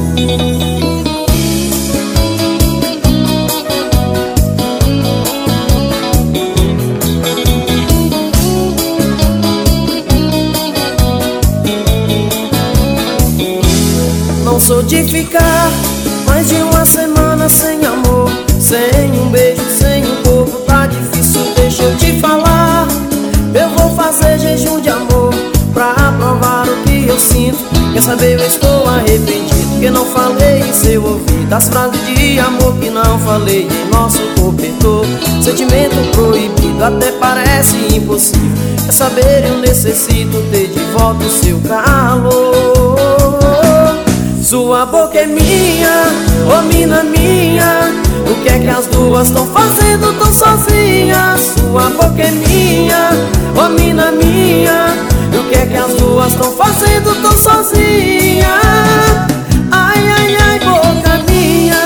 Não sou de ficar mais de uma semana sem amor, sem um beijo, sem um corpo, tá difícil, deixa eu te falar. Eu vou fazer jejum de amor pra provar o que eu sinto. Quer saber, eu estou arrependido que não falei em seu ouvido as frases de amor que não falei em nosso cobertor. Sentimento proibido até parece impossível. Quer saber, eu necessito ter de volta o seu calor. Sua boca é minha, ô mina minha. O que é que as duas estão fazendo tão sozinhas? Sua boca é minha, ô mina minha. O que é que as duas estão fazendo tão sozinhas? Ai, ai, ai, boca minha.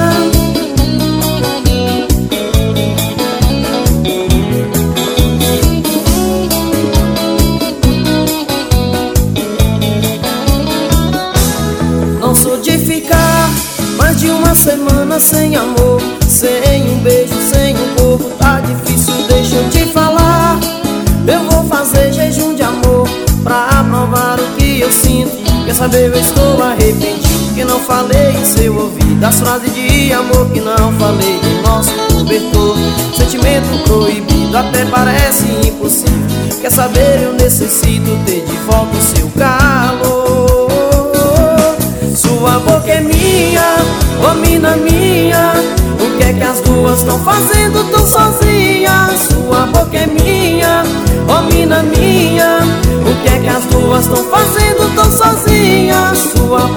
Não sou de ficar mais de uma semana sem amor, sem um beijo, sem um corpo, tá difícil, deixa eu te falar. Eu vou fazer jejum de amor pra provar o que eu sinto. Quer saber, eu estou arrependido que não falei em seu ouvido as frases de amor que não falei em nosso cobertor. Sentimento proibido até parece impossível. Quer saber, eu necessito ter de volta o seu calor. Sua boca é minha, ô mina minha. O que é que as duas estão fazendo tão sozinhas? Sua boca é minha, ô mina minha. O que é que as duas estão fazendo tão sozinhas? Sua